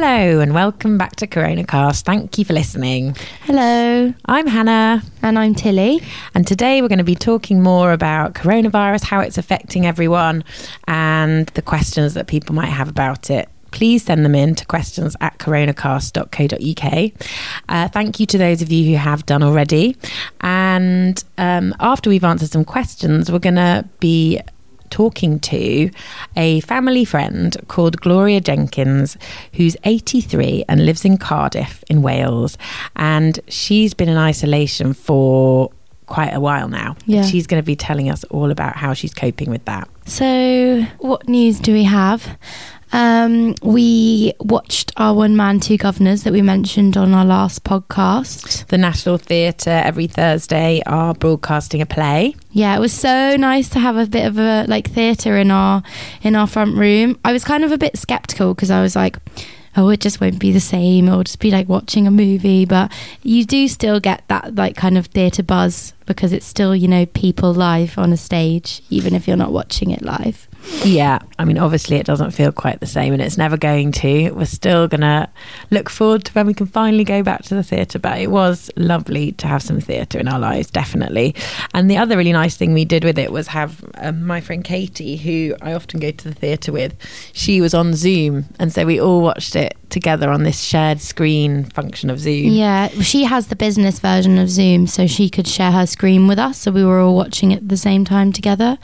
Hello and welcome back to Coronacast. Thank you for listening. Hello. I'm Hannah. And I'm Tilly. And today we're going to be talking more about coronavirus, how it's affecting everyone, and the questions that people might have about it. Please send them in to questions@coronacast.co.uk. Thank you to those of you who have done already. And after we've answered some questions, we're going to be talking to a family friend called Gloria Jenkins, who's 83 and lives in Cardiff in Wales. And she's been in isolation for quite a while now. Yeah. She's going to be telling us all about how she's coping with that. So what news do we have? We watched our One Man, Two Governors that we mentioned on our last podcast. The National Theatre every Thursday are broadcasting a play. Yeah, it was so nice to have a bit of a theatre in our front room. I was kind of a bit skeptical because I was like, oh, it just won't be the same. It'll just be like watching a movie. But you do still get that kind of theatre buzz because it's still, people live on a stage, even if you're not watching it live. Yeah, I mean, obviously it doesn't feel quite the same and it's never going to. We're still going to look forward to when we can finally go back to the theatre, but it was lovely to have some theatre in our lives, definitely. And the other really nice thing we did with it was have my friend Katie, who I often go to the theatre with, she was on Zoom, and so we all watched it together on this shared screen function of Zoom. Yeah, she has the business version of Zoom, so she could share her screen with us, so we were all watching it at the same time together.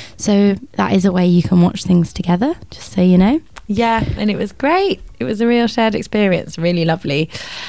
So that is a way you can watch things together, just so you know. Yeah, and it was great. It was a real shared experience, really lovely.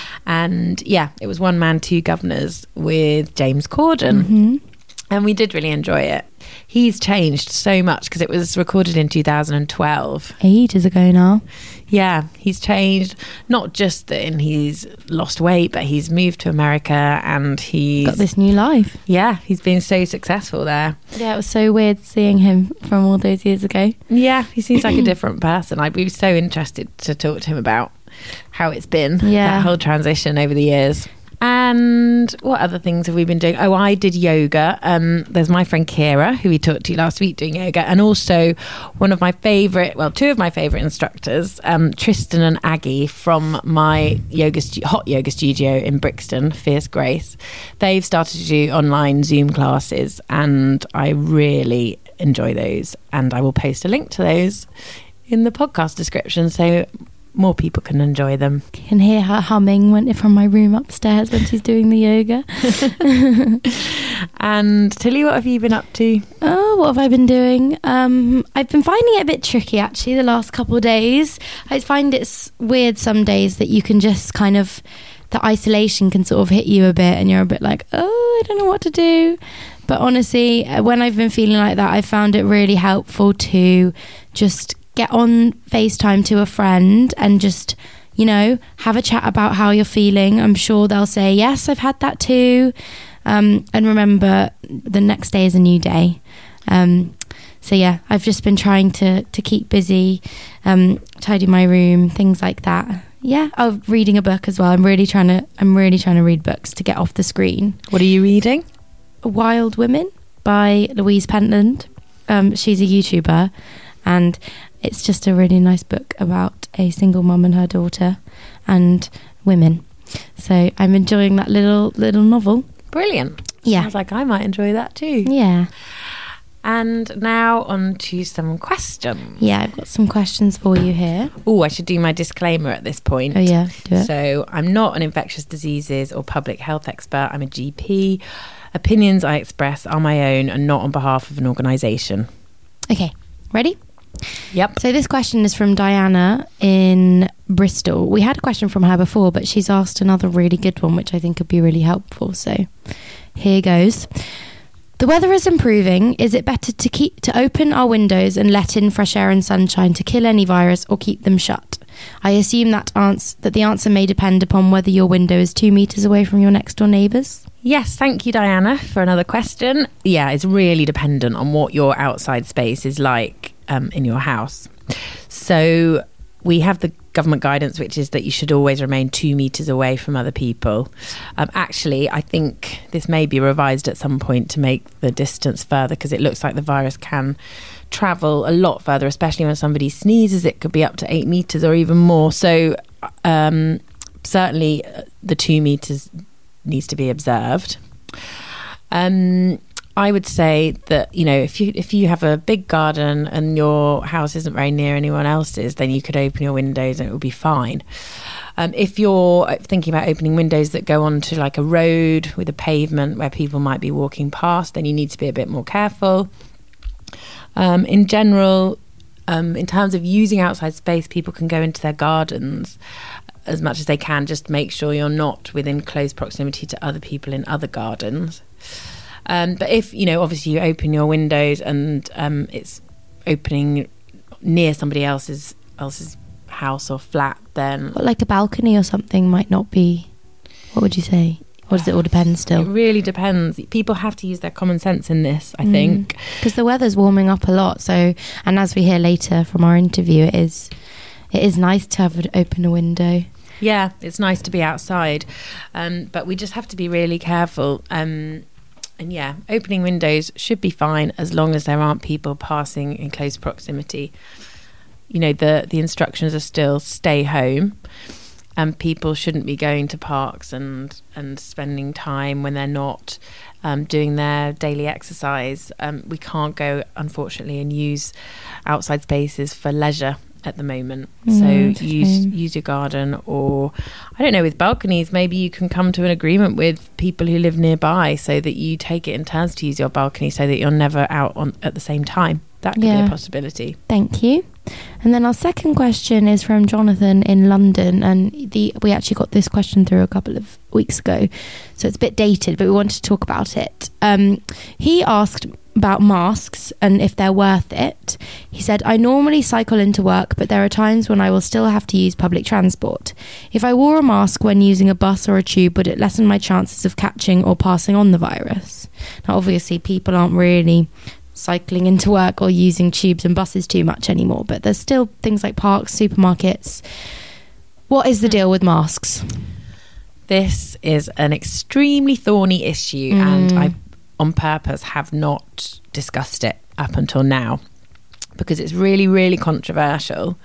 And yeah, it was One Man, Two Governors with James Corden. Mm-hmm. And we did really enjoy it. He's changed so much because it was recorded in 2012. Ages ago now. Yeah, he's changed, not just that he's lost weight, but he's moved to America and he's got this new life. Yeah, he's been so successful there. Yeah, it was so weird seeing him from all those years ago. Yeah, he seems like a different person. I'd be so interested to talk to him about how it's been, that whole transition over the years. And what other things have we been doing? Oh, I did yoga. There's my friend Kira, who we talked to last week doing yoga, and also two of my favourite instructors, Tristan and Aggie from my hot yoga studio in Brixton, Fierce Grace. They've started to do online Zoom classes, and I really enjoy those. And I will post a link to those in the podcast description, so more people can enjoy them. Can hear her humming from my room upstairs when she's doing the yoga. And Tilly, what have you been up to? Oh, what have I been doing? I've been finding it a bit tricky actually the last couple of days. I find it's weird some days that you can just the isolation can sort of hit you a bit and you're a bit like, oh, I don't know what to do. But honestly, when I've been feeling like that, I found it really helpful to just get on FaceTime to a friend and just, have a chat about how you're feeling. I'm sure they'll say, yes, I've had that too. And remember, the next day is a new day. So yeah, I've just been trying to keep busy, tidy my room, things like that. Yeah, reading a book as well. I'm really trying to read books to get off the screen. What are you reading? Wild Women by Louise Pentland. She's a YouTuber, and it's just a really nice book about a single mum and her daughter and women. So I'm enjoying that little novel. Brilliant. Yeah. Sounds like I might enjoy that too. Yeah. And now on to some questions. Yeah, I've got some questions for you here. Oh, I should do my disclaimer at this point. Oh yeah, do it. So I'm not an infectious diseases or public health expert. I'm a GP. Opinions I express are my own and not on behalf of an organisation. Okay, ready? Yep. So this question is from Diana in Bristol. We had a question from her before, but she's asked another really good one, which I think could be really helpful. So here goes. The weather is improving. Is it better to open our windows and let in fresh air and sunshine to kill any virus, or keep them shut? I assume that the answer may depend upon whether your window is 2 meters away from your next door neighbours. Yes, thank you, Diana, for another question. Yeah, it's really dependent on what your outside space is like in your house. So we have the government guidance, which is that you should always remain 2 meters away from other people. Actually, I think this may be revised at some point to make the distance further, because it looks like the virus can travel a lot further, especially when somebody sneezes. It could be up to 8 meters or even more. So certainly the 2 meters needs to be observed. I would say that, if you have a big garden and your house isn't very near anyone else's, then you could open your windows and it will be fine. If you're thinking about opening windows that go onto like a road with a pavement where people might be walking past, then you need to be a bit more careful. In general, in terms of using outside space, people can go into their gardens as much as they can. Just make sure you're not within close proximity to other people in other gardens. But if, obviously you open your windows and it's opening near somebody else's house or flat, then... But like a balcony or something might not be... What would you say? Or does it all depend still? It really depends. People have to use their common sense in this, I think. Because the weather's warming up a lot. So, and as we hear later from our interview, it is nice to have open a window. Yeah, it's nice to be outside. But we just have to be really careful. And yeah, opening windows should be fine as long as there aren't people passing in close proximity. The instructions are still stay home, and people shouldn't be going to parks and spending time when they're not doing their daily exercise. We can't go, unfortunately, and use outside spaces for leisure at the moment. So use your garden, or I don't know, with balconies, maybe you can come to an agreement with people who live nearby so that you take it in turns to use your balcony so that you're never out at the same time. That could be a possibility. Thank you. And then our second question is from Jonathan in London, and we actually got this question through a couple of weeks ago, so it's a bit dated, but we wanted to talk about it. He asked about masks and if they're worth it. He said, I normally cycle into work, but there are times when I will still have to use public transport. If I wore a mask when using a bus or a tube, would it lessen my chances of catching or passing on the virus? Now, obviously, people aren't really cycling into work or using tubes and buses too much anymore, but there's still things like parks, supermarkets. What is the deal with masks? This is an extremely thorny issue, and I on purpose have not discussed it up until now because it's really, really controversial.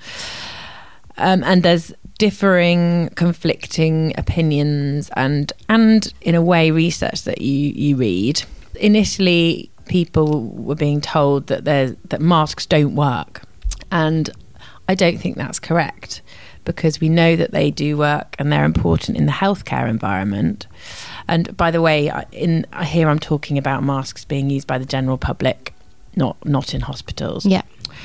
And there's differing, conflicting opinions and in a way research that you read. Initially, people were being told that masks don't work, and I don't think that's correct, because we know that they do work and they're important in the healthcare environment. And by the way, here I'm talking about masks being used by the general public, not in hospitals. Yeah.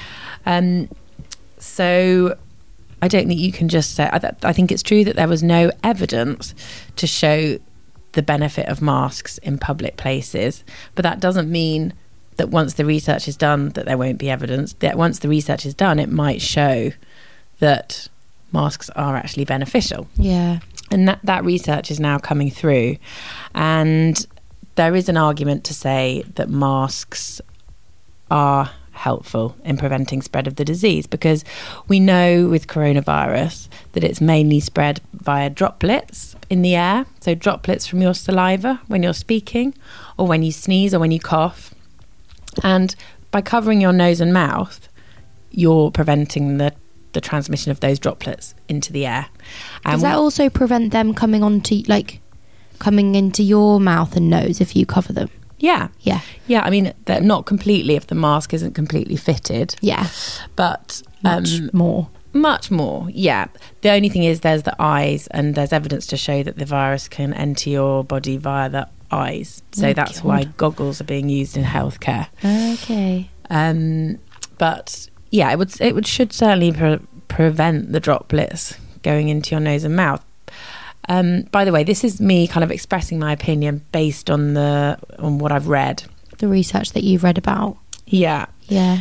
So I don't think you can just say... I think it's true that there was no evidence to show the benefit of masks in public places, but that doesn't mean that once the research is done that there won't be evidence. That once the research is done, it might show that masks are actually beneficial. Yeah. And that research is now coming through, and there is an argument to say that masks are helpful in preventing spread of the disease, because we know with coronavirus that it's mainly spread via droplets in the air, so droplets from your saliva when you're speaking, or when you sneeze, or when you cough. And by covering your nose and mouth, you're preventing the transmission of those droplets into the air. Does that also prevent them coming into your mouth and nose if you cover them? Yeah. Yeah. Yeah, I mean, they're not completely if the mask isn't completely fitted. Yeah. But... Much more, yeah. The only thing is there's the eyes, and there's evidence to show that the virus can enter your body via the eyes. So that's why goggles are being used in healthcare. Okay. But... yeah, it should certainly prevent the droplets going into your nose and mouth. By the way, this is me kind of expressing my opinion based on what I've read. The research that you've read about. Yeah. Yeah.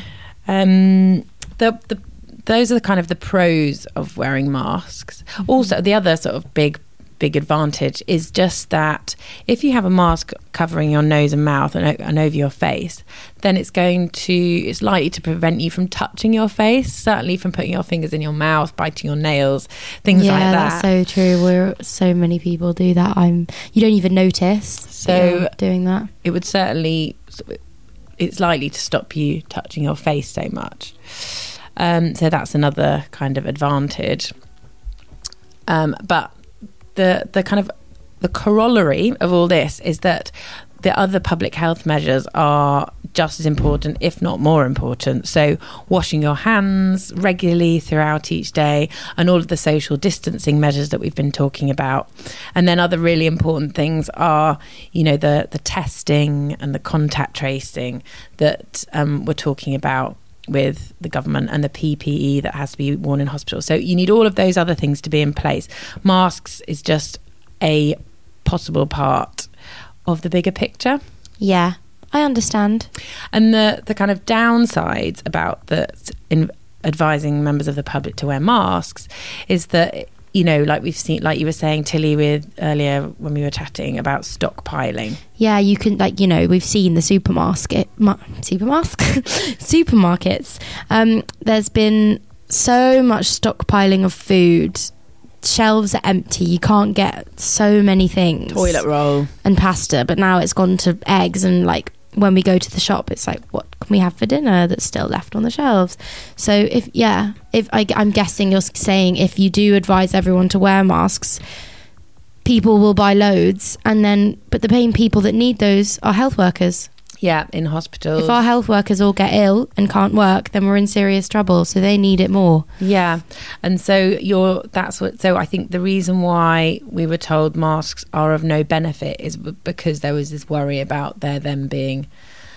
Those are the kind of the pros of wearing masks. Mm-hmm. Also, the other sort of big advantage is just that if you have a mask covering your nose and mouth and over your face, then it's likely to prevent you from touching your face, certainly from putting your fingers in your mouth, biting your nails, things like that. Yeah, that's so true. So many people do that. You don't even notice. So doing that, it would certainly, it's likely to stop you touching your face so much. So that's another kind of advantage. But the kind of the corollary of all this is that the other public health measures are just as important, if not more important. So washing your hands regularly throughout each day, and all of the social distancing measures that we've been talking about. And then other really important things are, the testing and the contact tracing that we're talking about with the government, and the PPE that has to be worn in hospitals. So you need all of those other things to be in place. Masks is just a possible part of the bigger picture. Yeah, I understand. And the kind of downsides about in advising members of the public to wear masks is that, like we've seen, like you were saying, Tilly, with earlier when we were chatting about stockpiling. Yeah, you can, we've seen the supermarkets. There's been so much stockpiling of food. Shelves are empty. You can't get so many things. Toilet roll and pasta, but now it's gone to eggs, and when we go to the shop, it's what can we have for dinner that's still left on the shelves? So I'm guessing you're saying if you do advise everyone to wear masks, people will buy loads, but the main people that need those are health workers. Yeah, in hospitals. If our health workers all get ill and can't work, then we're in serious trouble. So they need it more. Yeah, and so So I think the reason why we were told masks are of no benefit is because there was this worry about them being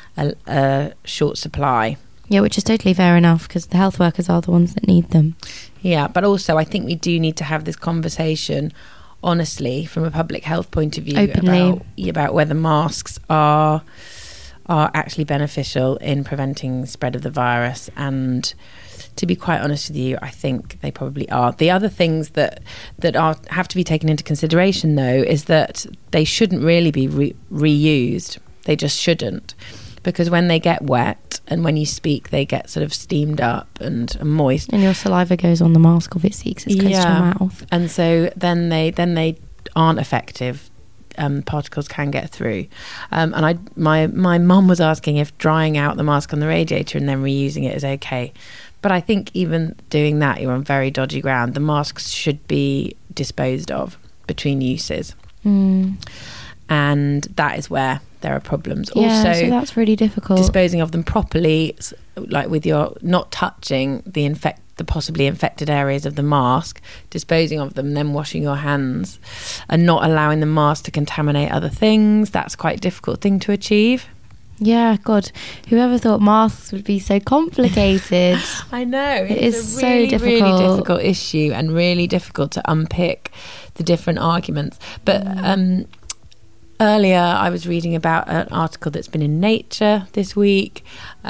a short supply. Yeah, which is totally fair enough, because the health workers are the ones that need them. Yeah, but also I think we do need to have this conversation honestly from a public health point of view, openly, about whether masks are actually beneficial in preventing spread of the virus. And to be quite honest with you, I think they probably are. The other things that have to be taken into consideration, though, is that they shouldn't really be reused. They just shouldn't, because when they get wet and when you speak, they get sort of steamed up and moist, and your saliva goes on the mask, obviously, because it's close to your mouth, and so then they aren't effective. Particles can get through, and my mum was asking if drying out the mask on the radiator and then reusing it is okay, but I think even doing that, you're on very dodgy ground. The masks should be disposed of between uses, and that is where there are problems. Yeah, also, so that's really difficult. Disposing of them properly, like with your not touching the possibly infected areas of the mask, disposing of them, then washing your hands, and not allowing the mask to contaminate other things. That's quite a difficult thing to achieve. Yeah, God, whoever thought masks would be so complicated? I know, it is so difficult. Really difficult issue, and really difficult to unpick the different arguments. But earlier I was reading about an article that's been in Nature this week,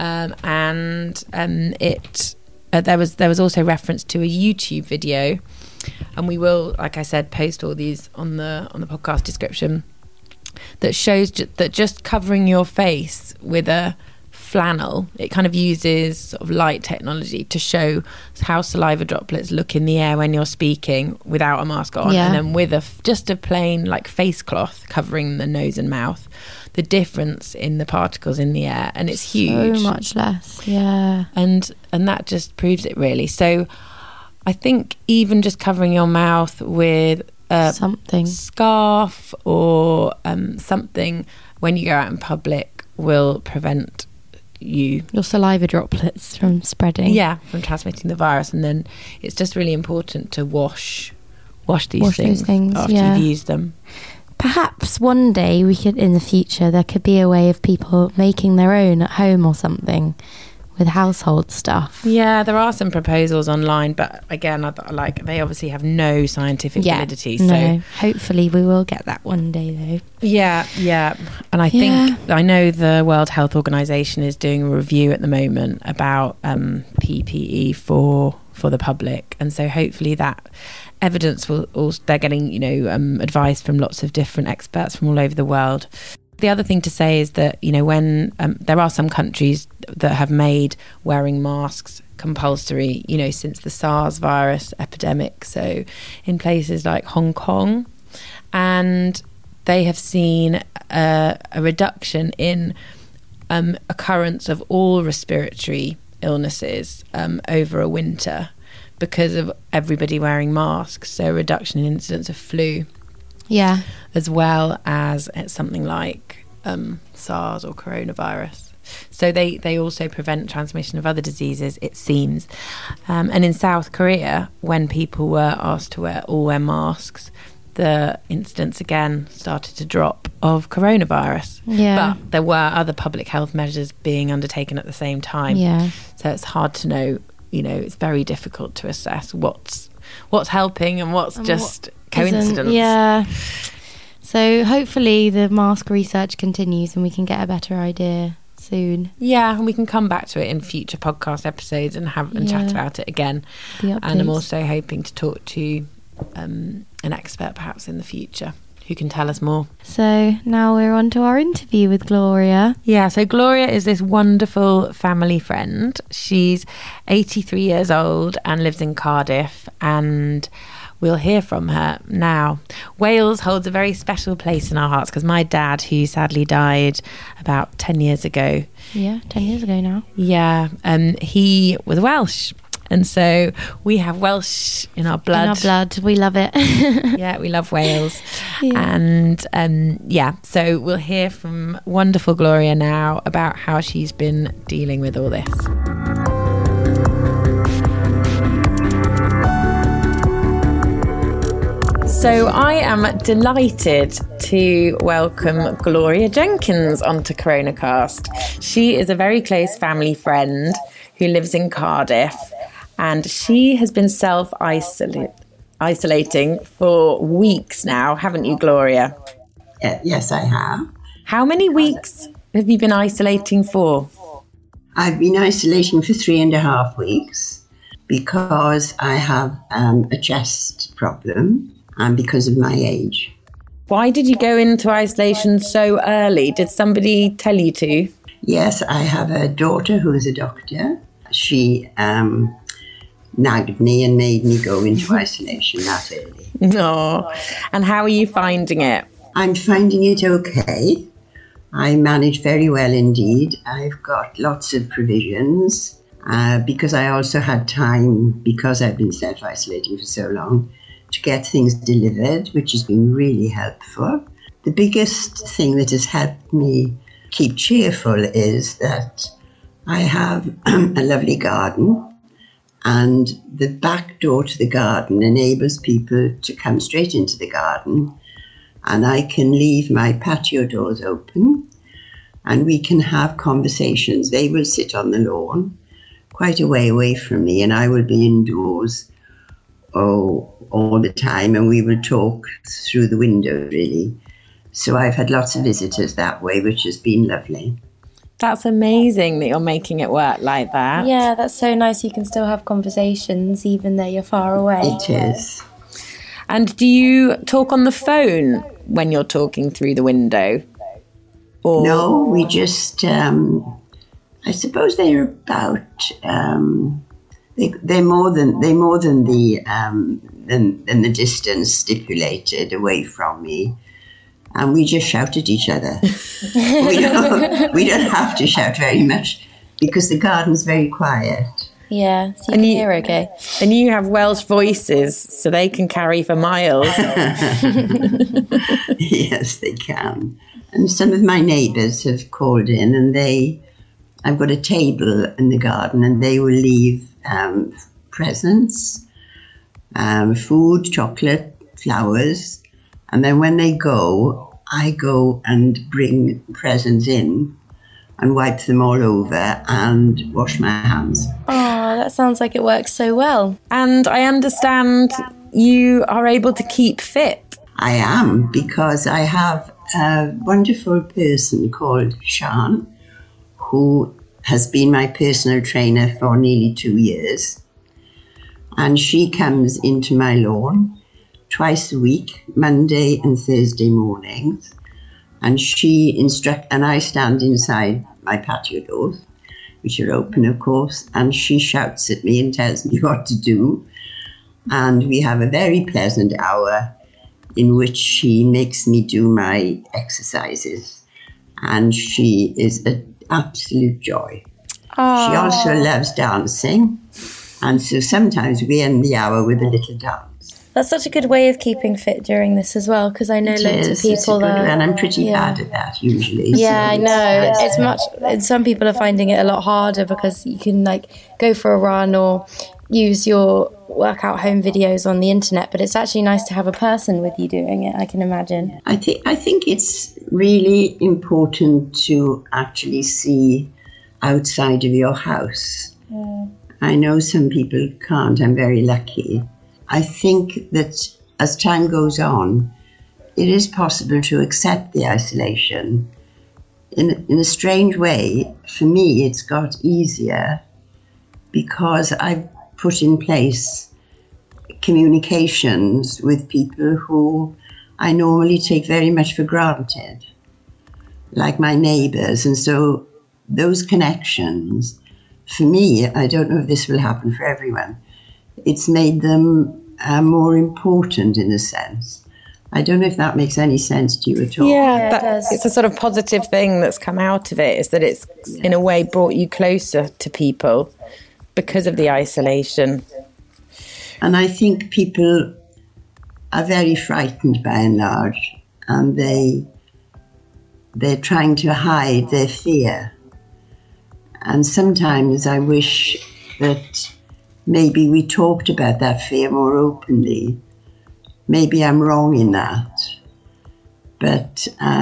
there was also reference to a YouTube video, and we will, like I said, post all these on the podcast description, that shows that just covering your face with a flannel, it kind of uses sort of light technology to show how saliva droplets look in the air when you're speaking without a mask on, and then with just a plain face cloth covering the nose and mouth, the difference in the particles in the air, and it's huge. So much less, yeah. And that just proves it, really. So I think even just covering your mouth with something, scarf or something when you go out in public will prevent your saliva droplets from spreading. Yeah, from transmitting the virus. And then it's just really important to wash these things after you've used them. Perhaps one day in the future, there could be a way of people making their own at home or something with household stuff. Yeah, there are some proposals online, but again, they obviously have no scientific validity. So hopefully we will get that one day, though. Yeah. And I know the World Health Organization is doing a review at the moment about PPE for the public, and so hopefully that evidence will also, they're getting advice from lots of different experts from all over the world. The other thing to say is that when there are some countries that have made wearing masks compulsory, since the SARS virus epidemic, so in places like Hong Kong, and they have seen a reduction in occurrence of all respiratory illnesses over a winter, because of everybody wearing masks, so a reduction in incidence of flu. Yeah. As well as something like SARS or coronavirus. So they also prevent transmission of other diseases, it seems. And in South Korea, when people were asked to wear masks, the incidence again started to drop of coronavirus. Yeah. But there were other public health measures being undertaken at the same time. Yeah. So it's hard to know, it's very difficult to assess what's helping and what's just coincidence. Yeah. So hopefully the mask research continues and we can get a better idea soon. Yeah, and we can come back to it in future podcast episodes and chat about it again. And I'm also hoping to talk to an expert perhaps in the future who can tell us more. So now we're on to our interview with Gloria. Yeah, so Gloria is this wonderful family friend. She's 83 years old and lives in Cardiff, and we'll hear from her now. Wales holds a very special place in our hearts because my dad, who sadly died about 10 years ago. Yeah, 10 years ago now. Yeah, he was Welsh. And so we have Welsh in our blood. In our blood, we love it. Yeah, we love Wales. Yeah. And so we'll hear from wonderful Gloria now about how she's been dealing with all this. So I am delighted to welcome Gloria Jenkins onto Coronacast. She is a very close family friend who lives in Cardiff, and she has been self-isolating for weeks now, haven't you, Gloria? Yes, I have. How many weeks have you been isolating for? I've been isolating for 3.5 weeks because I have a chest problem and because of my age. Why did you go into isolation so early? Did somebody tell you to? Yes, I have a daughter who is a doctor. She nagged me and made me go into isolation that early. No. And how are you finding it? I'm finding it okay. I manage very well indeed. I've got lots of provisions because I also had time, because I've been self-isolating for so long, to get things delivered, which has been really helpful. The biggest thing that has helped me keep cheerful is that I have a lovely garden, and the back door to the garden enables people to come straight into the garden, and I can leave my patio doors open and we can have conversations. They will sit on the lawn quite a way away from me, and I will be indoors all the time, and we will talk through the window really. So I've had lots of visitors that way, which has been lovely. That's amazing that you're making it work like that. Yeah, that's so nice. You can still have conversations even though you're far away. It is. And do you talk on the phone when you're talking through the window? Or? No, we just, I suppose they're about, they're more than the distance stipulated away from me. And we just shout at each other. we don't have to shout very much because the garden's very quiet. Yeah, so you can hear okay. And you have Welsh voices, so they can carry for miles. Yes, they can. And some of my neighbours have called in, and I've got a table in the garden, and they will leave presents, food, chocolate, flowers. And then when they go, I go and bring presents in and wipe them all over and wash my hands. Oh, that sounds like it works so well. And I understand you are able to keep fit. I am, because I have a wonderful person called Sian, who has been my personal trainer for nearly 2 years. And she comes into my lawn twice a week, Monday and Thursday mornings, and she and I stand inside my patio doors, which are open, of course, and she shouts at me and tells me what to do, and we have a very pleasant hour in which she makes me do my exercises, and she is an absolute joy. Aww. She also loves dancing. And so sometimes we end the hour with a little dance. That's such a good way of keeping fit during this as well, because I know loads of people that... And I'm pretty bad at that usually. Yeah, so I know. It's much... Some people are finding it a lot harder because you can go for a run or use your workout home videos on the internet, but it's actually nice to have a person with you doing it, I can imagine. I think it's really important to actually see outside of your house. Yeah. I know some people can't. I'm very lucky. I think that as time goes on, it is possible to accept the isolation. In a strange way, for me, it's got easier because I've put in place communications with people who I normally take very much for granted, like my neighbours. And so those connections, for me, I don't know if this will happen for everyone, it's made them more important in a sense. I don't know if that makes any sense to you at all. Yeah, it does. It's a sort of positive thing that's come out of it, is that it's in a way brought you closer to people because of the isolation. And I think people are very frightened by and large, and they're trying to hide their fear. And sometimes I wish that maybe we talked about that fear more openly. Maybe I'm wrong in that. But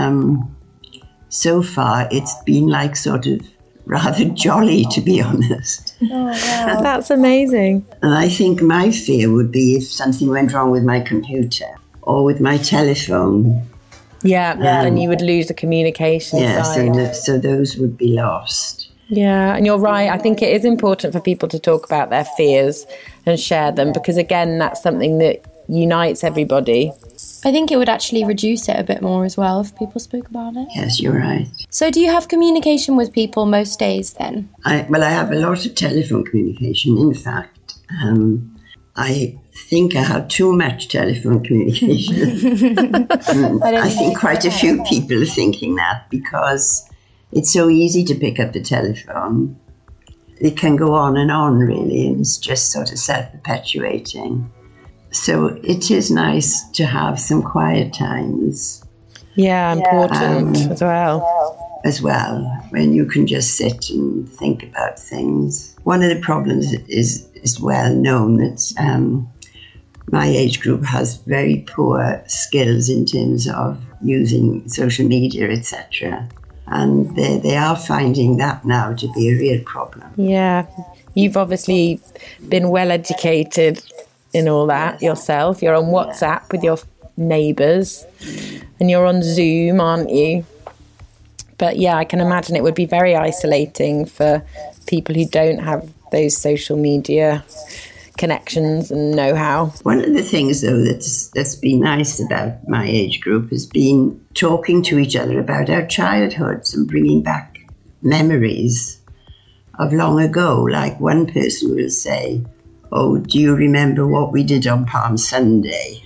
so far it's been sort of rather jolly, to be honest. Oh, wow. That's amazing. And I think my fear would be if something went wrong with my computer or with my telephone. Yeah, and you would lose the communication side. Yeah, so those would be lost. Yeah, and you're right. I think it is important for people to talk about their fears and share them because, again, that's something that unites everybody. I think it would actually reduce it a bit more as well if people spoke about it. Yes, you're right. So do you have communication with people most days then? I have a lot of telephone communication. In fact, I think I have too much telephone communication. I think quite a few people are thinking that because it's so easy to pick up the telephone. It can go on, really, and it's just sort of self-perpetuating. So it is nice to have some quiet times. Yeah, important as well, when you can just sit and think about things. One of the problems is well known that my age group has very poor skills in terms of using social media, etc. And they are finding that now to be a real problem. Yeah, you've obviously been well educated in all that yourself. You're on WhatsApp with your neighbours and you're on Zoom, aren't you? But yeah, I can imagine it would be very isolating for people who don't have those social media connections and know-how. One of the things, though, that's been nice about my age group has been talking to each other about our childhoods and bringing back memories of long ago. Like one person will say, "Oh, do you remember what we did on Palm Sunday?"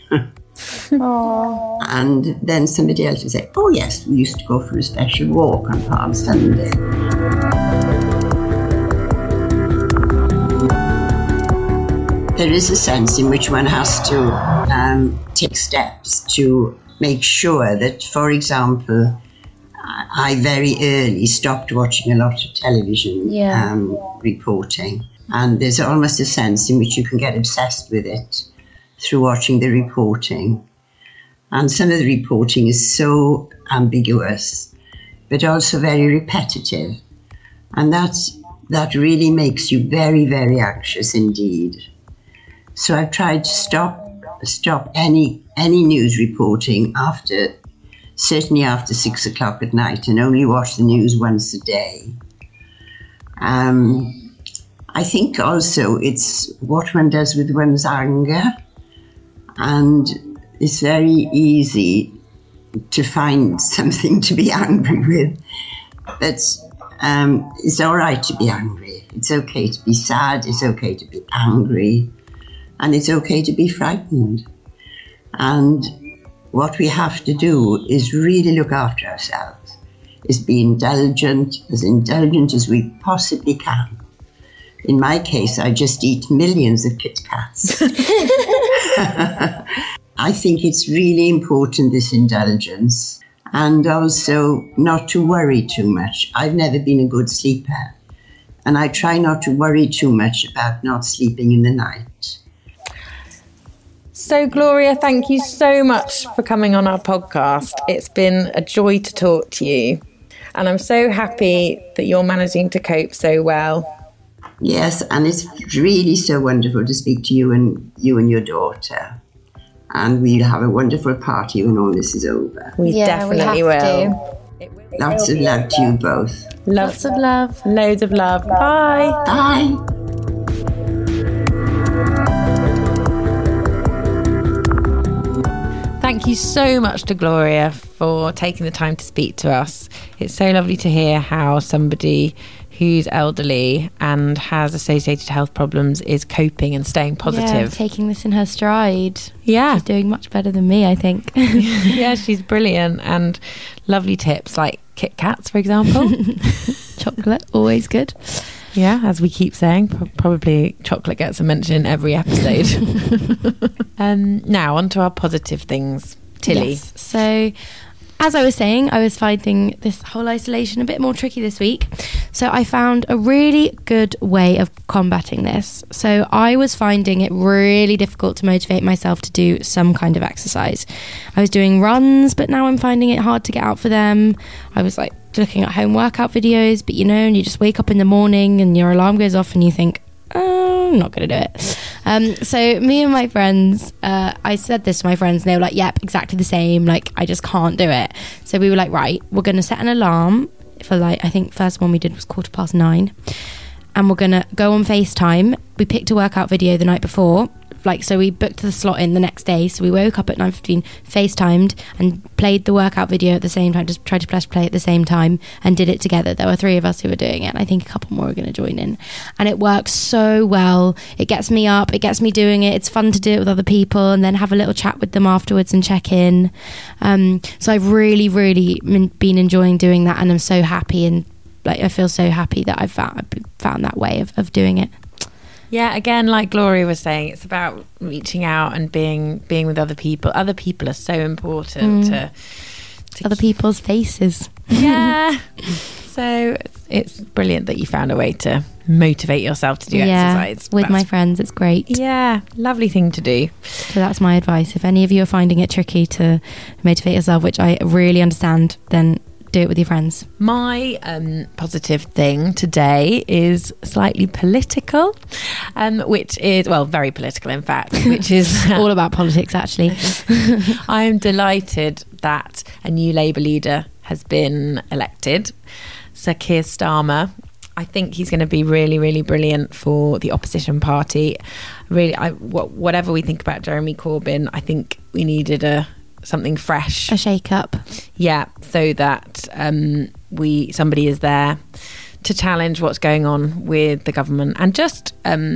And then somebody else will say, "Oh yes, we used to go for a special walk on Palm Sunday." There is a sense in which one has to take steps to make sure that, for example, I very early stopped watching a lot of television reporting. And there's almost a sense in which you can get obsessed with it through watching the reporting. And some of the reporting is so ambiguous, but also very repetitive. And that really makes you very, very anxious indeed. So I've tried to stop any news reporting certainly after 6 o'clock at night, and only watch the news once a day. I think also it's what one does with one's anger, and it's very easy to find something to be angry with. But it's all right to be angry. It's okay to be sad. It's okay to be angry. And it's okay to be frightened. And what we have to do is really look after ourselves, is be indulgent as we possibly can. In my case, I just eat millions of Kit Kats. I think it's really important, this indulgence, and also not to worry too much. I've never been a good sleeper, and I try not to worry too much about not sleeping in the night. So, Gloria, thank you so much for coming on our podcast. It's been a joy to talk to you, and I'm so happy that you're managing to cope so well. Yes, and it's really so wonderful to speak to you and your daughter. And we'll have a wonderful party when all this is over. We definitely will. Lots of love to you both. Lots of love. Loads of love. Bye. Bye. Thank you so much to Gloria for taking the time to speak to us. It's so lovely to hear how somebody who's elderly and has associated health problems is coping and staying positive. Yeah, taking this in her stride. Yeah. She's doing much better than me, I think. Yeah, she's brilliant, and lovely tips like Kit Kats, for example. Chocolate, always good. Yeah, as we keep saying, probably chocolate gets a mention in every episode. Now, on to our positive things. Tilly. Yes. So, as I was saying, I was finding this whole isolation a bit more tricky this week. So I found a really good way of combating this. So I was finding it really difficult to motivate myself to do some kind of exercise. I was doing runs, but now I'm finding it hard to get out for them. I was like looking at home workout videos, but and you just wake up in the morning and your alarm goes off and you think, I'm not going to do it. So me and my friends, I said this to my friends and they were like, yep, exactly the same. Like, I just can't do it. So we were like, right, we're going to set an alarm for I think first one we did was 9:15. And we're going to go on FaceTime. We picked a workout video the night before. So we booked the slot in the next day. So we woke up at 9:15, FaceTimed and played the workout video at the same time, just tried to press play at the same time and did it together. There were 3 of us who were doing it. I think a couple more are going to join in. And it works so well. It gets me up, it gets me doing it. It's fun to do it with other people and then have a little chat with them afterwards and check in. So I've really, really been enjoying doing that, and I'm so happy, and I feel so happy that I've found that way of doing it. Yeah, again, like Gloria was saying, it's about reaching out and being with other people. Other people are so important to other people's faces. Yeah. So it's brilliant that you found a way to motivate yourself to do exercise. With my friends, it's great. Yeah, lovely thing to do. So that's my advice. If any of you are finding it tricky to motivate yourself, which I really understand, then do it with your friends. My positive thing today is slightly political, which is, well, very political in fact, which is all about politics actually. I am delighted that a new Labour leader has been elected, Sir Keir Starmer. I think he's going to be really, really brilliant for the opposition party. Really, whatever we think about Jeremy Corbyn, I think we needed something fresh, a shake up, so that somebody is there to challenge what's going on with the government and just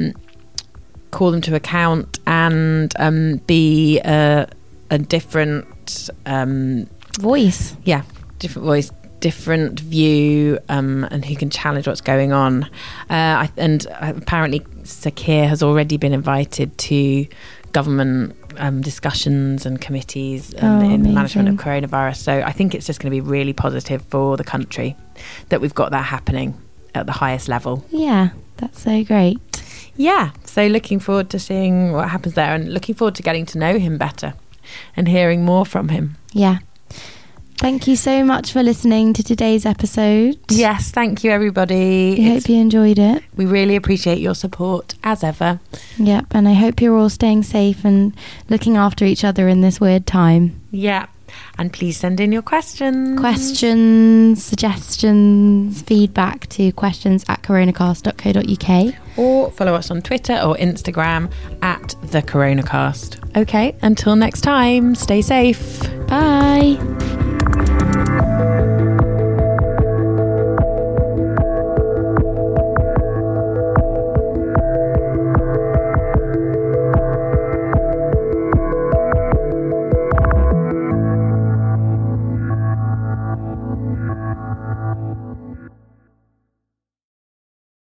call them to account and be a different voice, different voice, different view, and who can challenge what's going on. And apparently Sir Keir has already been invited to government discussions and committees in the management of coronavirus. So I think it's just going to be really positive for the country that we've got that happening at the highest level. Yeah, that's so great. Yeah, so looking forward to seeing what happens there and looking forward to getting to know him better and hearing more from him. Yeah. Thank you so much for listening to today's episode. Yes, thank you everybody. I hope you enjoyed it. We really appreciate your support as ever. Yep, and I hope you're all staying safe and looking after each other in this weird time. Yeah, and please send in your questions. Questions, suggestions, feedback to questions@coronacast.co.uk. Or follow us on Twitter or Instagram @TheCoronacast. Okay, until next time, stay safe. Bye.